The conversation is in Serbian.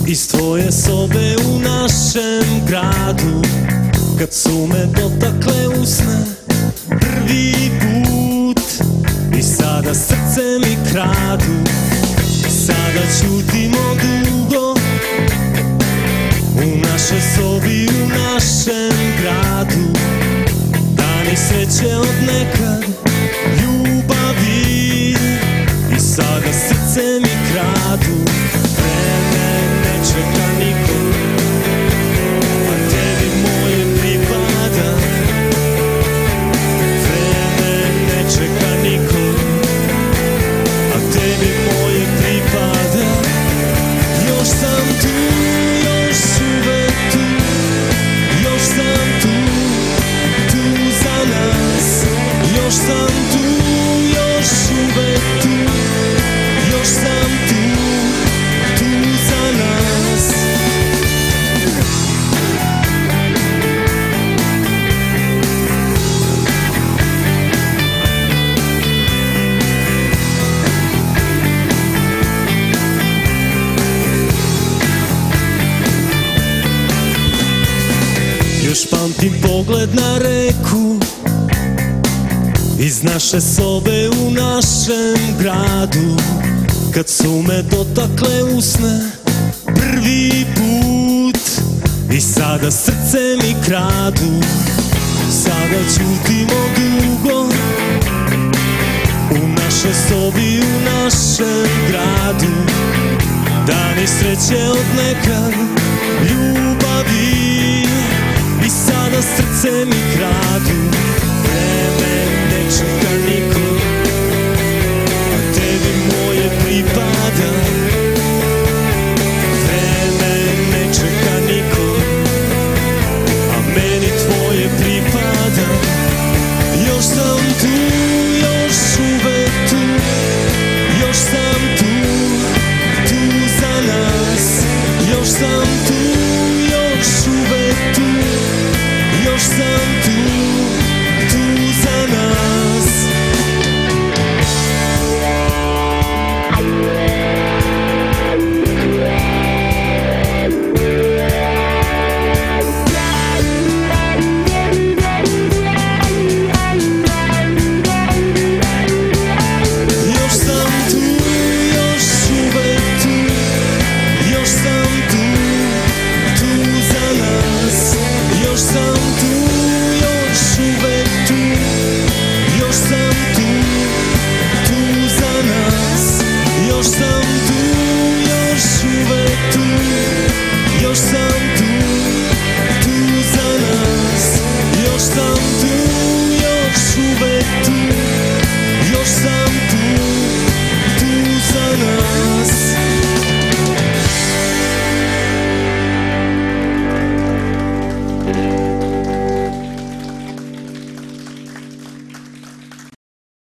Iz tvoje sobe u našem gradu, kad su me dotakle usne prvi put, i sada srce mi kradu. Sada ćutimo dugo u našoj sobi, u našem gradu. Dani sreće od nekad, ljubavi, i sada srce mi kradu. Vreme ne čeka nikog, a tebi moje pripada. Vreme ne čeka nikog, a tebi moje pripada. Još sam tu, još uvek tu, još sam tu, tu za nas. Još sam tu, još uvek tu, još sam tu, tu za nas. Još pamtim pogled na reku iz naše sobe u našem gradu, kad su me dotakle usne prvi put, i sada srce mi kradu. Sada ćutimo dugo u našoj sobi, u našem gradu. Dani sreće od nekad, ljubavi, i sada srce mi kradu. Vreme ne čeka nikog, a tebi moje pripada. Vreme ne čeka nikog, a meni tvoje pripada. Još sam tu,